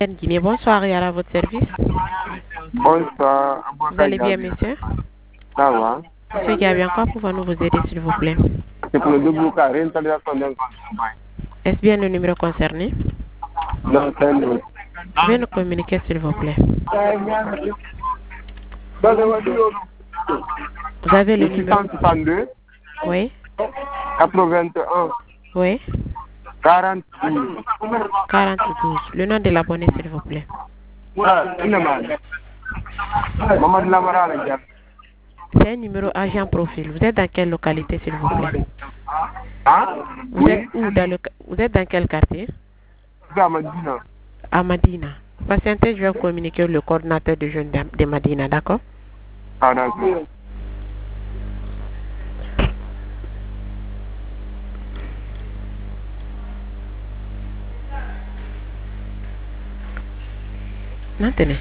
Guinée, bonsoir et à votre service. Bonsoir. Vous allez bien, monsieur? Ça va. Monsieur Gabi, encore pouvons-nous vous aider, s'il vous plaît? C'est pour le double carré, réinstallation d'un compte. Est-ce bien le numéro concerné? Non, c'est un autre. Veuillez nous communiquer, s'il vous plaît. Vous avez le numéro? 662. Oui. 81. Oui. 42. 42. Le nom de l'abonné, s'il vous plaît. Maman de la Marala. C'est un numéro agent profil. Vous êtes dans quelle localité, s'il vous plaît? Hein? Vous êtes où vous êtes dans quel quartier? À Madina. À Madina. Patientez, je vais vous communiquer le coordinateur de jeunes de Madina, d'accord? Ah, d'accord. Maintenez.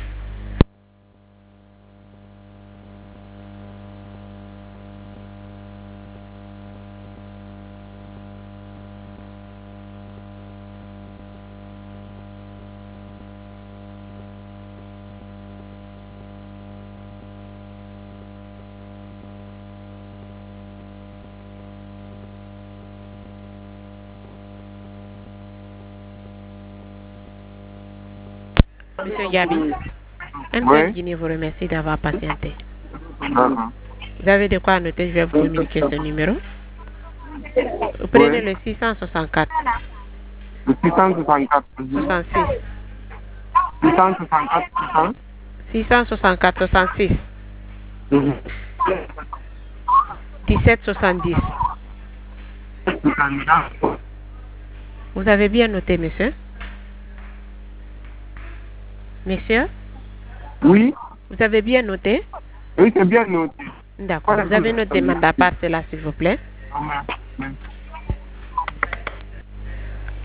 Monsieur Gabi, Oui. Guinée vous remercie d'avoir patienté. Uh-huh. Vous avez de quoi noter, je vais vous communiquer ce numéro. Vous prenez le 664 Le 664. 66 664. 664 66 17 70. Vous avez bien noté, monsieur? Monsieur? Oui. Vous avez bien noté? Oui, c'est bien noté. D'accord. Vous avez notre demande à part cela, s'il vous plaît?